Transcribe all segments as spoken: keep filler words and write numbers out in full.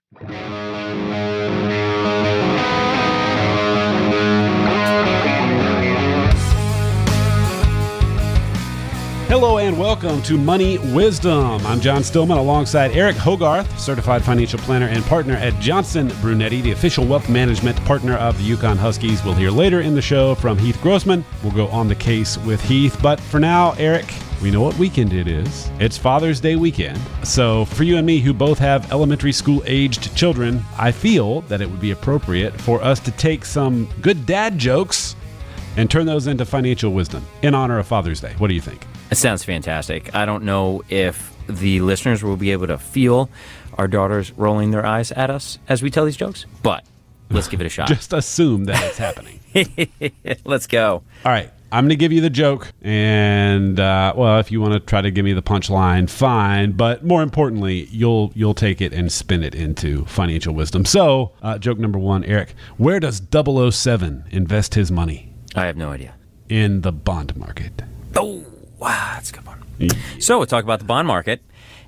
Hello and welcome to Money Wisdom. I'm John Stillman alongside Eric Hogarth, certified financial planner and partner at Johnson Brunetti, the official wealth management partner of the Yukon Huskies. We'll hear later in the show from Heath Grossman. We'll go on the case with Heath. But for now, Eric, we know what weekend it is. It's Father's Day weekend. So for you and me who both have elementary school-aged children, I feel that it would be appropriate for us to take some good dad jokes and turn those into financial wisdom in honor of Father's Day. What do you think? It sounds fantastic. I don't know if the listeners will be able to feel our daughters rolling their eyes at us as we tell these jokes, but let's give it a shot. Just assume that it's happening. Let's go. All right. I'm going to give you the joke, and, uh, well, if you want to try to give me the punchline, fine. But more importantly, you'll you'll take it and spin it into financial wisdom. So, uh, joke number one, Eric, where does double oh seven invest his money? I have no idea. In the bond market. Oh, wow, that's a good one. Yeah. So we'll talk about the bond market,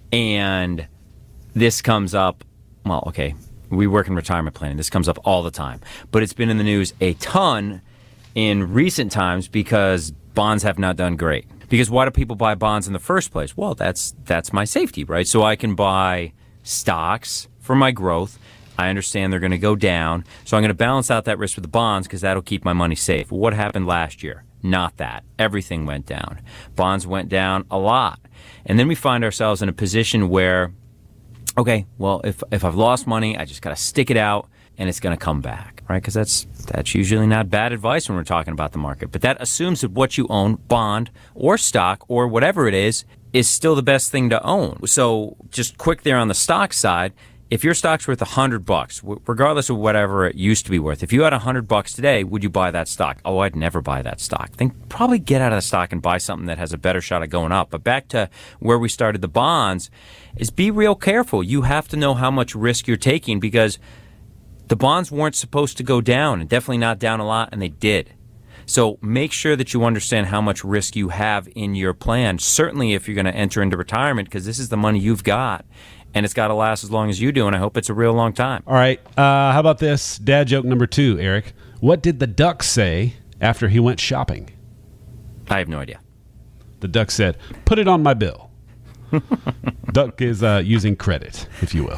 and this comes up, well, okay, we work in retirement planning. This comes up all the time, but it's been in the news a ton in recent times because bonds have not done great. Because why do people buy bonds in the first place? Well, that's that's my safety, right? So I can buy stocks for my growth. I understand they're going to go down, so I'm going to balance out that risk with the bonds because that'll keep my money safe. What happened last year? Not that. Everything went down. Bonds went down a lot. And then we find ourselves in a position where, okay, well, if if I've lost money, I just got to stick it out and it's going to come back, right? Because that's that's usually not bad advice when we're talking about the market. But that assumes that what you own, bond or stock or whatever it is, is still the best thing to own. So just quick there on the stock side, if your stock's worth one hundred bucks, regardless of whatever it used to be worth, if you had one hundred bucks today, would you buy that stock? Oh, I'd never buy that stock. Then probably get out of the stock and buy something that has a better shot of going up. But back to where we started the bonds, is be real careful. You have to know how much risk you're taking because the bonds weren't supposed to go down, and definitely not down a lot, and they did. So make sure that you understand how much risk you have in your plan, certainly if you're going to enter into retirement, because this is the money you've got, and it's got to last as long as you do, and I hope it's a real long time. All right. Uh, how about this? Dad joke number two, Eric. What did the duck say after he went shopping? I have no idea. The duck said, put it on my bill. Duck is uh, using credit, if you will.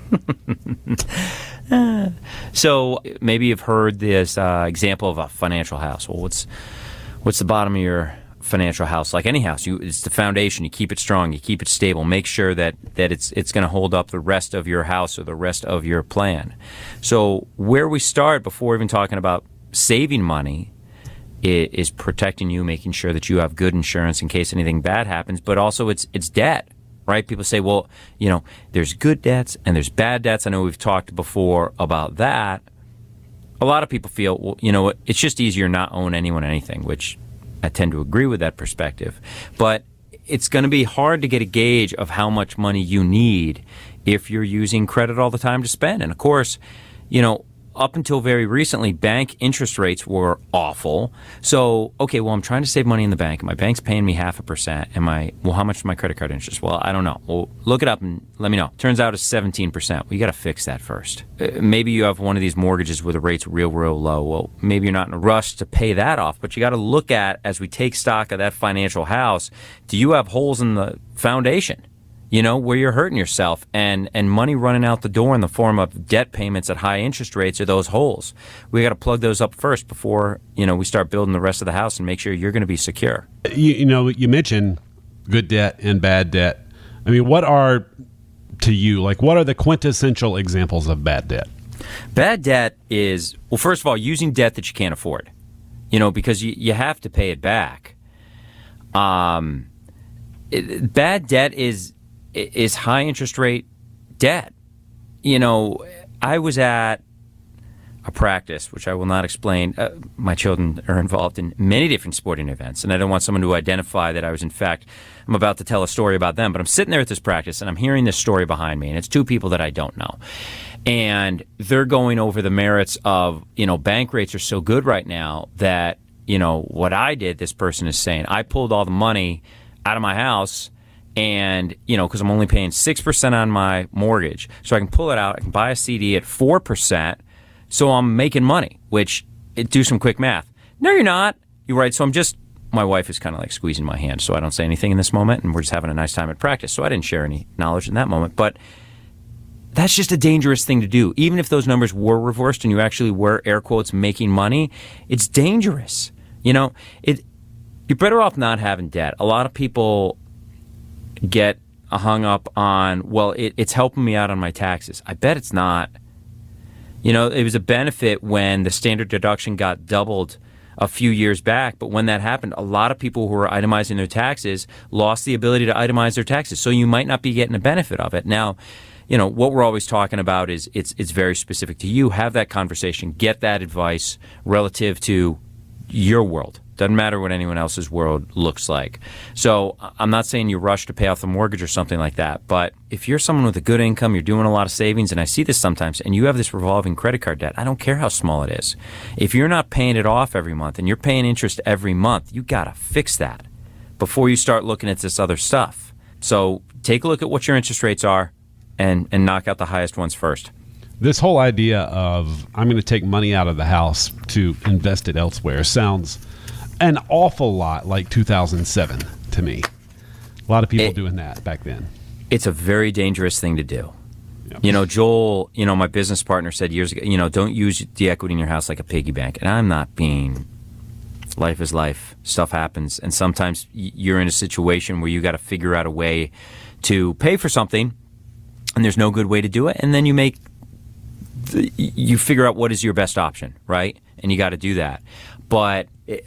So maybe you've heard this uh, example of a financial house. Well, what's what's the bottom of your financial house? Like any house, you, it's the foundation. You keep it strong. You keep it stable. Make sure that, that it's it's going to hold up the rest of your house or the rest of your plan. So where we start before even talking about saving money is, is protecting you, making sure that you have good insurance in case anything bad happens, but also it's it's debt. Right? People say, well, you know, there's good debts and there's bad debts. I know we've talked before about that. A lot of people feel, well, you know what, it's just easier not own anyone anything, which I tend to agree with that perspective. But it's going to be hard to get a gauge of how much money you need if you're using credit all the time to spend. And of course, you know, up until very recently, bank interest rates were awful. So, okay, well, I'm trying to save money in the bank, and my bank's paying me half a percent. Am I, well, how much is my credit card interest? Well, I don't know. Well, look it up and let me know. Turns out it's seventeen percent. Well, you got to fix that first. Uh, maybe you have one of these mortgages where the rate's real, real low. Well, maybe you're not in a rush to pay that off, but you got to look at, as we take stock of that financial house, do you have holes in the foundation? You know, where you're hurting yourself, and, and money running out the door in the form of debt payments at high interest rates are those holes. We got to plug those up first before, you know, we start building the rest of the house and make sure you're going to be secure. You, you know, you mentioned good debt and bad debt. I mean, what are, to you, like, what are the quintessential examples of bad debt? Bad debt is, well, first of all, using debt that you can't afford, you know, because you, you have to pay it back. Um, it, bad debt is... is high interest rate debt. You know, I was at a practice, which I will not explain. Uh, my children are involved in many different sporting events, and I don't want someone to identify that I was, in fact, I'm about to tell a story about them, but I'm sitting there at this practice, and I'm hearing this story behind me, and it's two people that I don't know. And they're going over the merits of, you know, bank rates are so good right now that, you know, what I did, this person is saying, I pulled all the money out of my house And, you know, because I'm only paying six percent on my mortgage. So I can pull it out. I can buy a C D at four percent. So I'm making money, which, it, do some quick math. No, you're not. You're right. So I'm just, my wife is kind of like squeezing my hand. So I don't say anything in this moment. And we're just having a nice time at practice. So I didn't share any knowledge in that moment. But that's just a dangerous thing to do. Even if those numbers were reversed and you actually were, air quotes, making money, it's dangerous. You know, it. You're better off not having debt. A lot of people get hung up on, well, it, it's helping me out on my taxes. I bet it's not. You know, it was a benefit when the standard deduction got doubled a few years back, but when that happened, a lot of people who were itemizing their taxes lost the ability to itemize their taxes. So you might not be getting a benefit of it. Now, you know, what we're always talking about is it's it's very specific to you. Have that conversation. Get that advice relative to your world. Doesn't matter what anyone else's world looks like. So I'm not saying you rush to pay off the mortgage or something like that, but if you're someone with a good income, you're doing a lot of savings, and I see this sometimes, and you have this revolving credit card debt, I don't care how small it is. If you're not paying it off every month and you're paying interest every month, you got to fix that before you start looking at this other stuff. So take a look at what your interest rates are and, and knock out the highest ones first. This whole idea of I'm going to take money out of the house to invest it elsewhere sounds an awful lot like two thousand seven to me. A lot of people it, doing that back then. It's a very dangerous thing to do. Yep. You know, Joel, you know, my business partner said years ago, you know, don't use the equity in your house like a piggy bank. And I'm not being, life is life. Stuff happens. And sometimes you're in a situation where you got to figure out a way to pay for something, and there's no good way to do it. And then you make, the, you figure out what is your best option, right? And you got to do that. But it,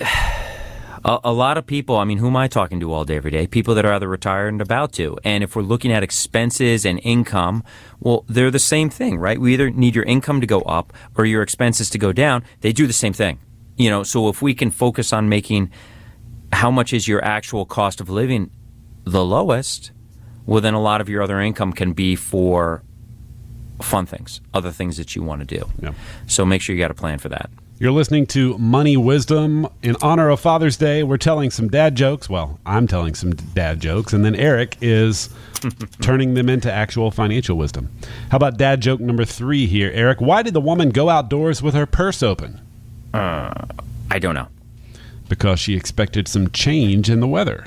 a, a lot of people, I mean, who am I talking to all day, every day? People that are either retired and about to. And if we're looking at expenses and income, well, they're the same thing, right? We either need your income to go up or your expenses to go down. They do the same thing. You know, so if we can focus on making how much is your actual cost of living the lowest, well, then a lot of your other income can be for fun things, other things that you want to do. Yeah. So make sure you got a plan for that. You're listening to Money Wisdom. In honor of Father's Day, we're telling some dad jokes. Well, I'm telling some dad jokes, and then Eric is turning them into actual financial wisdom. How about dad joke number three here, Eric? Why did the woman go outdoors with her purse open? Uh, I don't know. Because she expected some change in the weather.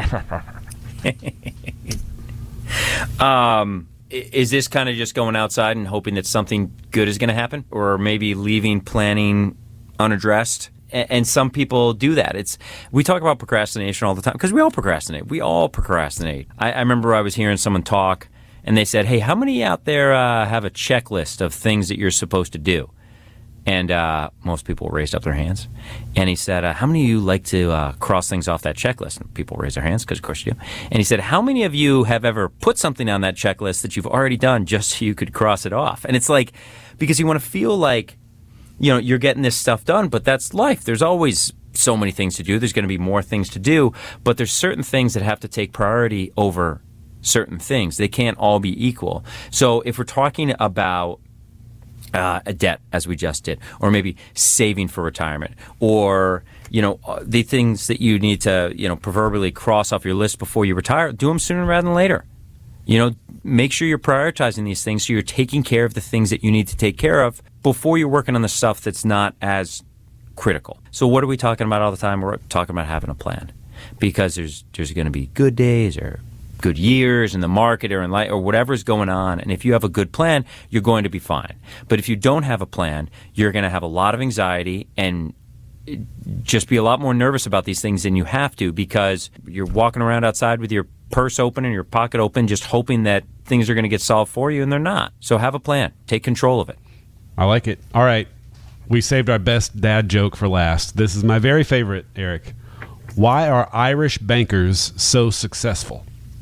um... Is this kind of just going outside and hoping that something good is going to happen? Or maybe leaving planning unaddressed? And some people do that. It's we talk about procrastination all the time because we all procrastinate. We all procrastinate. I, I remember I was hearing someone talk, and they said, hey, how many out there uh, have a checklist of things that you're supposed to do? And uh, most people raised up their hands. And he said, uh, how many of you like to uh, cross things off that checklist? And people raise their hands because, of course, you do. And he said, how many of you have ever put something on that checklist that you've already done just so you could cross it off? And it's like, because you want to feel like, you know, you're getting this stuff done, but that's life. There's always so many things to do. There's going to be more things to do, but there's certain things that have to take priority over certain things. They can't all be equal. So if we're talking about Uh, a debt, as we just did, or maybe saving for retirement, or, you know, the things that you need to, you know, proverbially cross off your list before you retire, do them sooner rather than later. You know, make sure you're prioritizing these things so you're taking care of the things that you need to take care of before you're working on the stuff that's not as critical. So what are we talking about all the time? We're talking about having a plan, because there's there's going to be good days or good years in the market or in life or whatever's going on. And if you have a good plan, you're going to be fine. But if you don't have a plan, you're going to have a lot of anxiety and just be a lot more nervous about these things than you have to, because you're walking around outside with your purse open and your pocket open, just hoping that things are going to get solved for you, and they're not. So have a plan. Take control of it. I like it. All right. We saved our best dad joke for last. This is my very favorite, Eric. Why are Irish bankers so successful?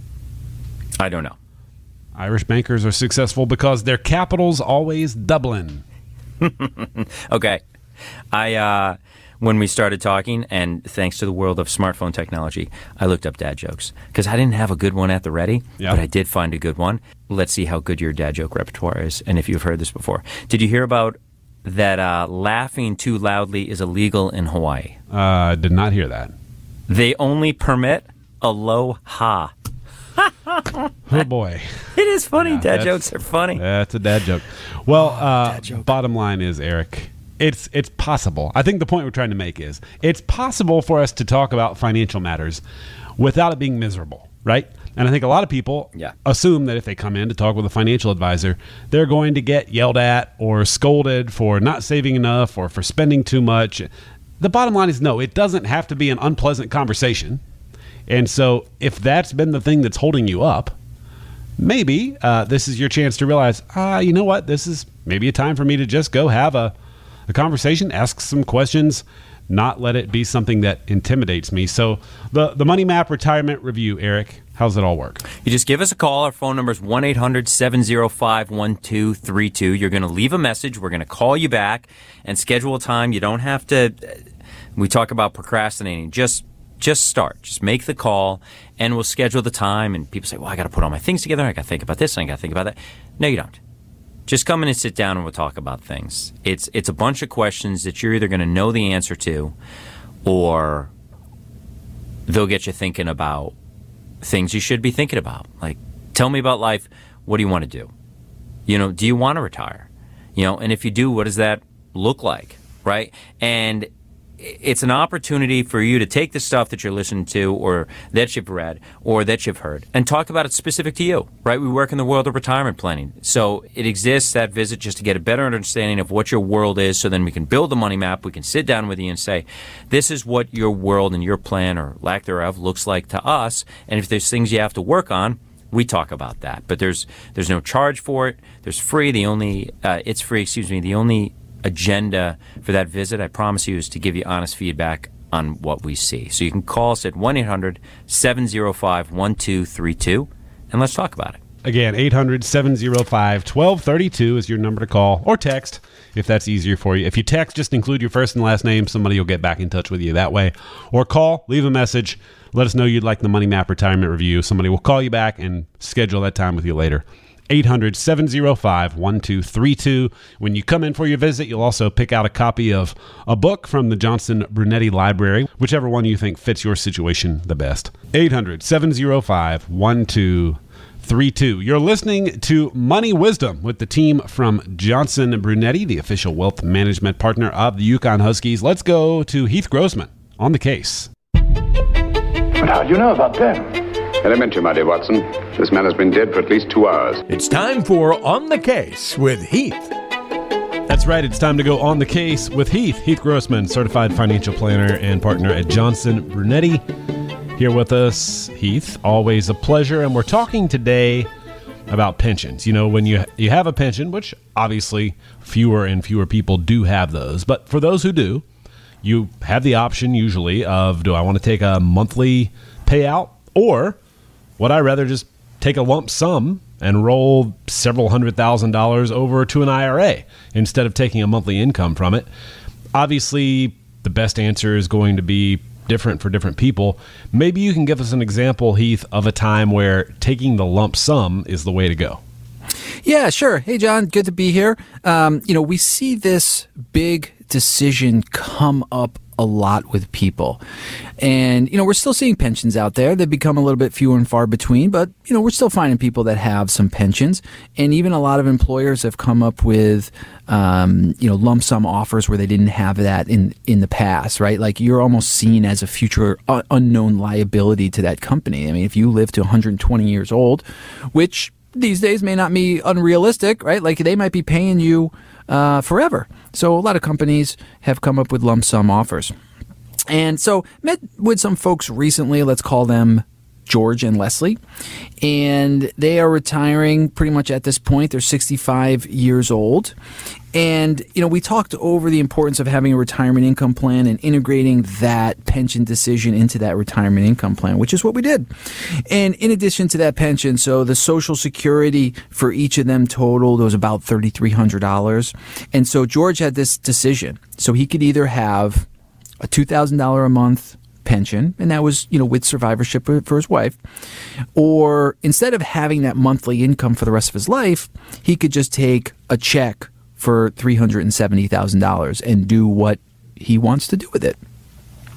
I don't know. Irish bankers are successful because their capital's always Dublin. Okay. I uh, when we started talking, and thanks to the world of smartphone technology, I looked up dad jokes because I didn't have a good one at the ready, yep. But I did find a good one. Let's see how good your dad joke repertoire is, and if you've heard this before. Did you hear about that uh, laughing too loudly is illegal in Hawaii? I uh, did not hear that. They only permit aloha. Oh, boy. It is funny. Yeah, dad jokes are funny. That's a dad joke. Well, oh, uh, dad joke. Bottom line is, Eric, it's it's possible. I think the point we're trying to make is it's possible for us to talk about financial matters without it being miserable, right? And I think a lot of people yeah. assume that if they come in to talk with a financial advisor, they're going to get yelled at or scolded for not saving enough or for spending too much. The bottom line is no, it doesn't have to be an unpleasant conversation. And so if that's been the thing that's holding you up, maybe uh, this is your chance to realize, ah, you know what, this is maybe a time for me to just go have a, a conversation, ask some questions, not let it be something that intimidates me. So the, the Money Map Retirement Review, Eric, how does it all work? You just give us a call. Our phone number is one eight hundred seven oh five one two three two. You're going to leave a message. We're going to call you back and schedule a time. You don't have to. We talk about procrastinating. Just just start. Just make the call, and we'll schedule the time. And people say, well, I got to put all my things together. I got to think about this, and I got to think about that. No, you don't. Just come in and sit down, and we'll talk about things. It's it's a bunch of questions that you're either going to know the answer to, or they'll get you thinking about things you should be thinking about. Like, tell me about life. What do you want to do? You know, do you want to retire? You know, and if you do, what does that look like, right? And it's an opportunity for you to take the stuff that you're listening to or that you've read or that you've heard and talk about it specific to you, right? We work in the world of retirement planning. So it exists, that visit, just to get a better understanding of what your world is, so then we can build the money map. We can sit down with you and say, this is what your world and your plan or lack thereof looks like to us. And if there's things you have to work on, we talk about that. But there's there's no charge for it. There's free. The only uh, it's free, excuse me. The only agenda for that visit, I promise you, is to give you honest feedback on what we see. So you can call us at one eight hundred seven oh five one two three two, and let's talk about it. Again, eight hundred seven oh five one two three two is your number to call, or text if that's easier for you. If you text, just include your first and last name. Somebody will get back in touch with you that way. Or call, leave a message. Let us know you'd like the Money Map Retirement Review. Somebody will call you back and schedule that time with you later. eight hundred seven oh five one two three two. When you come in for your visit, you'll also pick out a copy of a book from the Johnson Brunetti Library, whichever one you think fits your situation the best. eight hundred seven oh five one two three two. You're listening to Money Wisdom with the team from Johnson Brunetti, the official wealth management partner of the Yukon Huskies. Let's go to Heath Grossman on the case. But how do you know about them? Elementary, my dear Watson. This man has been dead for at least two hours. It's time for On the Case with Heath. That's right. It's time to go on the case with Heath. Heath Grossman, certified financial planner and partner at Johnson Brunetti. Here with us, Heath. Always a pleasure. And we're talking today about pensions. You know, when you you have a pension, which obviously fewer and fewer people do have those. But for those who do, you have the option usually of, do I want to take a monthly payout, or would I rather just take a lump sum and roll several hundred thousand dollars over to an I R A instead of taking a monthly income from it? Obviously, the best answer is going to be different for different people. Maybe you can give us an example, Heath, of a time where taking the lump sum is the way to go. Yeah, sure. Hey, John, good to be here. Um, you know, we see this big decision come up a lot with people. And, you know, we're still seeing pensions out there. They've become a little bit fewer and far between, but, you know, we're still finding people that have some pensions. And even a lot of employers have come up with, um, you know, lump sum offers where they didn't have that in, in the past, right? Like, you're almost seen as a future uh, unknown liability to that company. I mean, if you live to one hundred twenty years old, which these days may not be unrealistic, right? Like, they might be paying you uh, forever. So a lot of companies have come up with lump sum offers. And so met with some folks recently, let's call them George and Leslie, and they are retiring pretty much at this point. They're sixty-five years old. And, you know, we talked over the importance of having a retirement income plan and integrating that pension decision into that retirement income plan, which is what we did. And in addition to that pension, so the Social Security for each of them totaled was about three thousand three hundred dollars. And so George had this decision. So he could either have a two thousand dollars a month pension, and that was, you know, with survivorship for his wife, or instead of having that monthly income for the rest of his life, he could just take a check for three hundred seventy thousand dollars and do what he wants to do with it.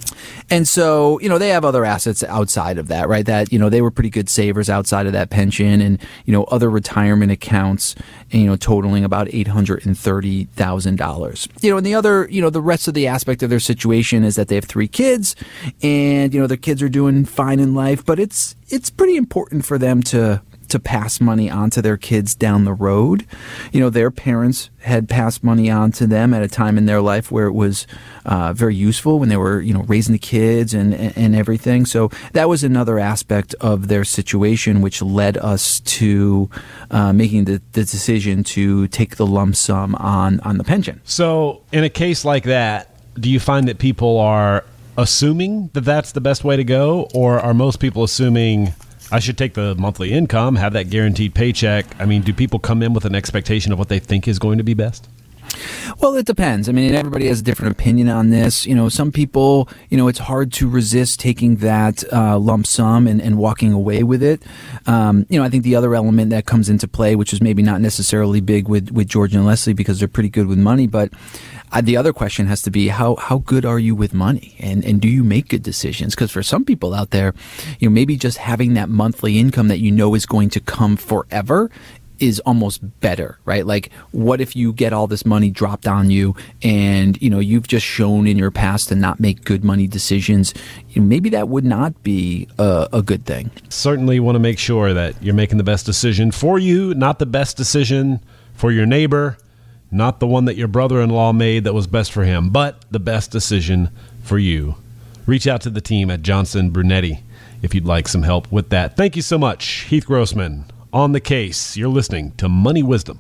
And so, you know, they have other assets outside of that, right? That, you know, they were pretty good savers outside of that pension and, you know, other retirement accounts, you know, totaling about eight hundred thirty thousand dollars. You know, and the other, you know, the rest of the aspect of their situation is that they have three kids and, you know, their kids are doing fine in life, but it's, it's pretty important for them to to pass money on to their kids down the road. You know, their parents had passed money on to them at a time in their life where it was uh, very useful when they were, you know, raising the kids and, and everything. So that was another aspect of their situation, which led us to uh, making the, the decision to take the lump sum on, on the pension. So in a case like that, do you find that people are assuming that that's the best way to go, or are most people assuming I should take the monthly income, have that guaranteed paycheck? I mean, do people come in with an expectation of what they think is going to be best? Well, it depends. I mean, everybody has a different opinion on this. You know, some people, you know, it's hard to resist taking that uh, lump sum and, and walking away with it. Um, you know, I think the other element that comes into play, which is maybe not necessarily big with, with George and Leslie because they're pretty good with money, but uh, the other question has to be how how good are you with money, and and do you make good decisions? Because for some people out there, you know, maybe just having that monthly income that you know is going to come forever is almost better, right? Like, what if you get all this money dropped on you and, you know, you've just shown in your past to not make good money decisions? Maybe that would not be a, a good thing. Certainly want to make sure that you're making the best decision for you, not the best decision for your neighbor, not the one that your brother-in-law made that was best for him, but the best decision for you. Reach out to the team at Johnson Brunetti if you'd like some help with that. Thank you so much, Heath Grossman. On the Case. You're listening to Money Wisdom.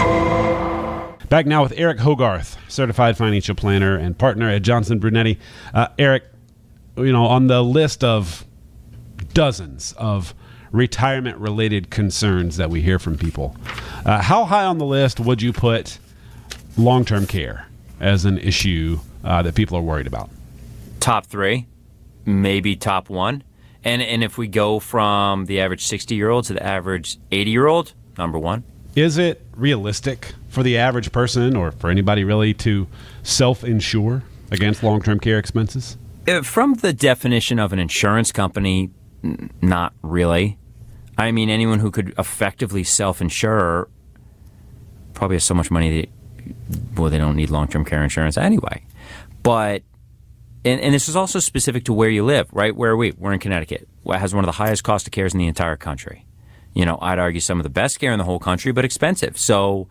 Back now with Eric Hogarth, certified financial planner and partner at Johnson Brunetti. Uh, Eric, you know, on the list of dozens of retirement-related concerns that we hear from people, uh, how high on the list would you put long-term care as an issue uh, that people are worried about? Top three, maybe top one. And and if we go from the average sixty-year-old to the average eighty-year-old, number one. Is it realistic for the average person or for anybody really to self-insure against long-term care expenses? Uh, From the definition of an insurance company, n- not really. I mean, anyone who could effectively self-insure probably has so much money that, well, they don't need long-term care insurance anyway. But And, and this is also specific to where you live, right? Where are we? We're in Connecticut. It has one of the highest cost of cares in the entire country. You know, I'd argue some of the best care in the whole country, but expensive. So,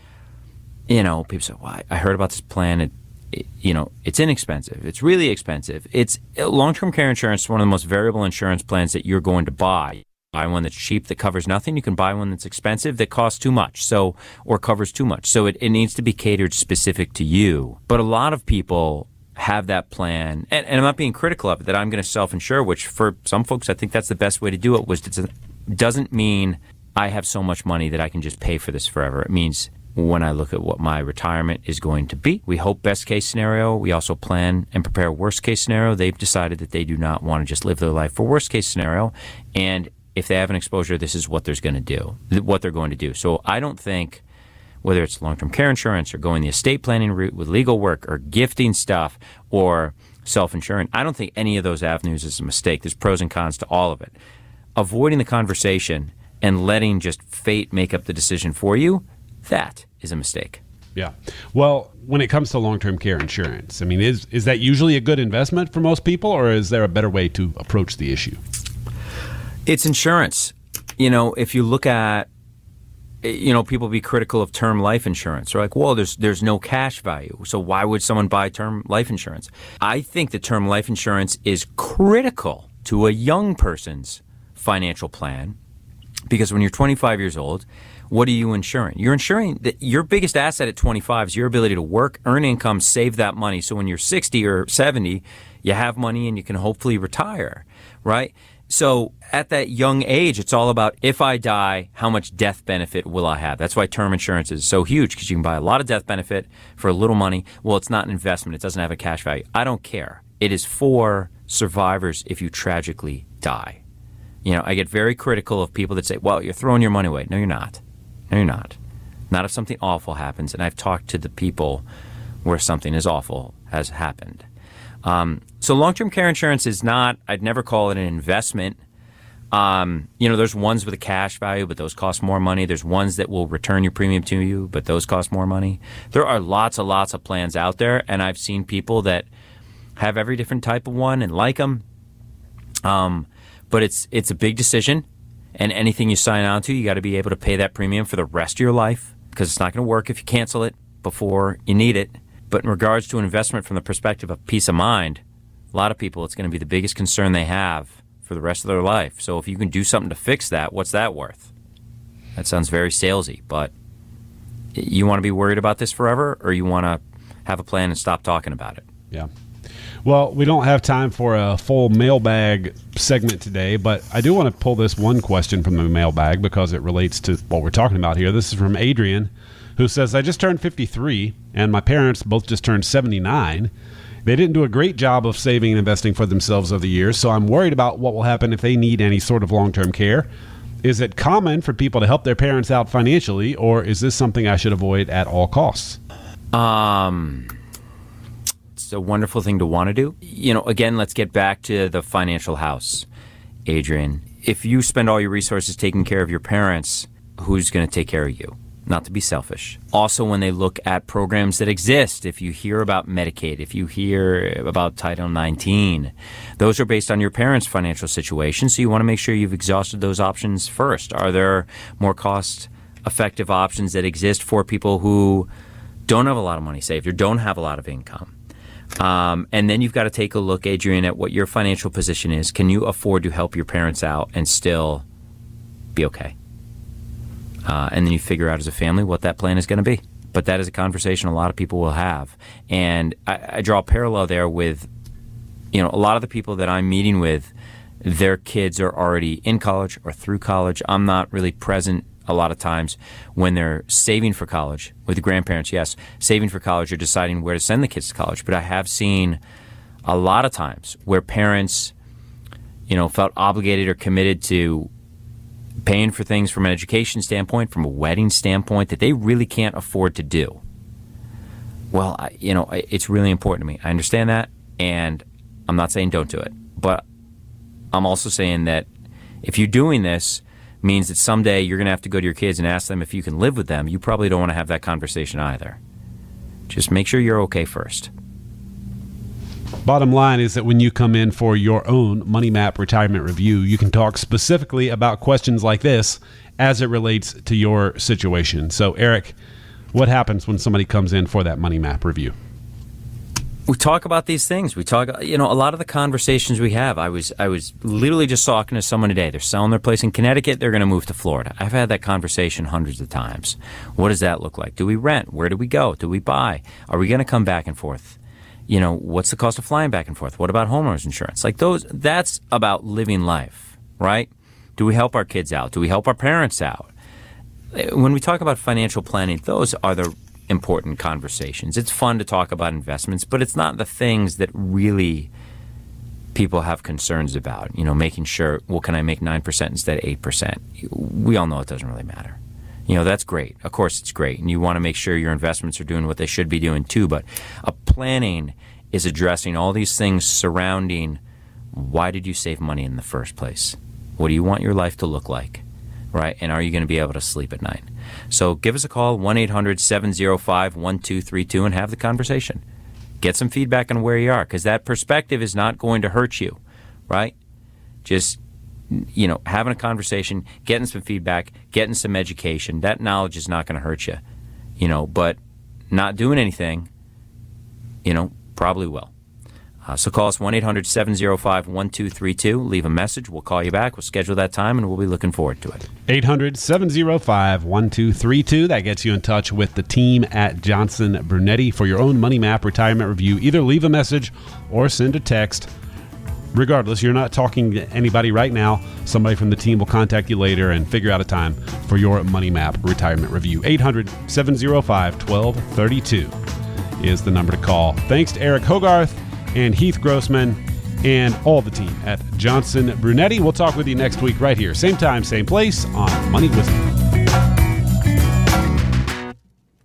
you know, people say, well, I heard about this plan. It, it, you know, it's inexpensive. It's really expensive. It's long-term care insurance is one of the most variable insurance plans that you're going to buy. Buy one that's cheap that covers nothing. You can buy one that's expensive that costs too much, so or covers too much. So it, it needs to be catered specific to you. But a lot of people have that plan, and, and I'm not being critical of it, that I'm going to self-insure, which for some folks I think that's the best way to do it. Was it doesn't mean I have so much money that I can just pay for this forever. It means when I look at what my retirement is going to be, we hope best case scenario. We also plan and prepare worst case scenario. They've decided that they do not want to just live their life for worst case scenario, and if they have an exposure, this is what there's going to do, what they're going to do. So I don't think, whether it's long-term care insurance or going the estate planning route with legal work or gifting stuff or self-insuring, I don't think any of those avenues is a mistake. There's pros and cons to all of it. Avoiding the conversation and letting just fate make up the decision for you, that is a mistake. Yeah. Well, when it comes to long-term care insurance, I mean, is is that usually a good investment for most people, or is there a better way to approach the issue? It's insurance. You know, if you look at, you know, people be critical of term life insurance. They're like, well, there's there's no cash value, so why would someone buy term life insurance? I think that term life insurance is critical to a young person's financial plan, because when you're twenty-five years old, what are you insuring? You're insuring that your biggest asset at twenty-five is your ability to work, earn income, save that money. So when you're sixty or seventy, you have money and you can hopefully retire, right? So at that young age, it's all about, if I die, how much death benefit will I have? That's why term insurance is so huge, because you can buy a lot of death benefit for a little money. Well, it's not an investment. It doesn't have a cash value. I don't care. It is for survivors if you tragically die. You know, I get very critical of people that say, well, you're throwing your money away. No, you're not. No, you're not. Not if something awful happens. And I've talked to the people where something as awful has happened. Um, so long-term care insurance is not, I'd never call it an investment. Um, you know, there's ones with a cash value, but those cost more money. There's ones that will return your premium to you, but those cost more money. There are lots and lots of plans out there, and I've seen people that have every different type of one and like them. Um, but it's it's a big decision, and anything you sign on to, you got to be able to pay that premium for the rest of your life, because it's not going to work if you cancel it before you need it. But in regards to an investment from the perspective of peace of mind, a lot of people, it's going to be the biggest concern they have for the rest of their life. So if you can do something to fix that, what's that worth? That sounds very salesy, but you want to be worried about this forever, or you want to have a plan and stop talking about it? Yeah. Well, we don't have time for a full mailbag segment today, but I do want to pull this one question from the mailbag because it relates to what we're talking about here. This is from Adrian, who says, I just turned fifty-three, and my parents both just turned seventy-nine. They didn't do a great job of saving and investing for themselves over the years, so I'm worried about what will happen if they need any sort of long-term care. Is it common for people to help their parents out financially, or is this something I should avoid at all costs? Um, it's a wonderful thing to want to do. You know, again, let's get back to the financial house, Adrian. If you spend all your resources taking care of your parents, who's going to take care of you? Not to be selfish. Also, when they look at programs that exist, if you hear about Medicaid, if you hear about Title nineteen, those are based on your parents' financial situation, so you want to make sure you've exhausted those options first. Are there more cost-effective options that exist for people who don't have a lot of money saved or don't have a lot of income? Um, and then you've got to take a look, Adrian, at what your financial position is. Can you afford to help your parents out and still be okay? Uh, and then you figure out as a family what that plan is going to be. But that is a conversation a lot of people will have. And I, I draw a parallel there with, you know, a lot of the people that I'm meeting with, their kids are already in college or through college. I'm not really present a lot of times when they're saving for college. With the grandparents, yes, saving for college or deciding where to send the kids to college. But I have seen a lot of times where parents, you know, felt obligated or committed to paying for things from an education standpoint, from a wedding standpoint, that they really can't afford to do. Well, I, you know, it's really important to me. I understand that, and I'm not saying don't do it. But I'm also saying that if you're doing this, means that someday you're going to have to go to your kids and ask them if you can live with them. You probably don't want to have that conversation either. Just make sure you're okay first. Bottom line is that when you come in for your own Money Map retirement review, you can talk specifically about questions like this as it relates to your situation. So, Eric, what happens when somebody comes in for that Money Map review? We talk about these things. We talk, you know, a lot of the conversations we have. I was, I was literally just talking to someone today. They're selling their place in Connecticut. They're going to move to Florida. I've had that conversation hundreds of times. What does that look like? Do we rent? Where do we go? Do we buy? Are we going to come back and forth? You know, what's the cost of flying back and forth? What about homeowners insurance? Like those, that's about living life, right? Do we help our kids out? Do we help our parents out? When we talk about financial planning, those are the important conversations. It's fun to talk about investments, but it's not the things that really people have concerns about. You know, making sure, well, can I make nine percent instead of eight percent? We all know it doesn't really matter. You know, that's great. Of course, it's great. And you want to make sure your investments are doing what they should be doing too. But a planning is addressing all these things surrounding why did you save money in the first place? What do you want your life to look like? Right? And are you going to be able to sleep at night? So give us a call, one eight hundred seven oh five one two three two, and have the conversation. Get some feedback on where you are, because that perspective is not going to hurt you, right? Just, you know, having a conversation, getting some feedback, getting some education, that knowledge is not going to hurt you, you know, but not doing anything, you know, probably will. Uh, so call us one eight hundred seven oh five one two three two. Leave a message. We'll call you back. We'll schedule that time, and we'll be looking forward to it. eight hundred seven oh five one two three two. That gets you in touch with the team at Johnson Brunetti for your own Money Map retirement review. Either leave a message or send a text. Regardless, you're not talking to anybody right now. Somebody from the team will contact you later and figure out a time for your Money Map retirement review. eight hundred seven oh five one two three two is the number to call. Thanks to Eric Hogarth and Heath Grossman and all the team at Johnson Brunetti. We'll talk with you next week right here. Same time, same place on Money Wisdom.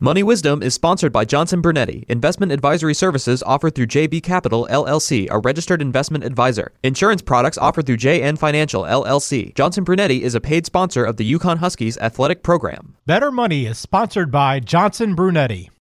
Money Wisdom is sponsored by Johnson Brunetti. Investment advisory services offered through J B Capital, L L C, a registered investment advisor. Insurance products offered through J N Financial, L L C. Johnson Brunetti is a paid sponsor of the Yukon Huskies athletic program. Better Money is sponsored by Johnson Brunetti.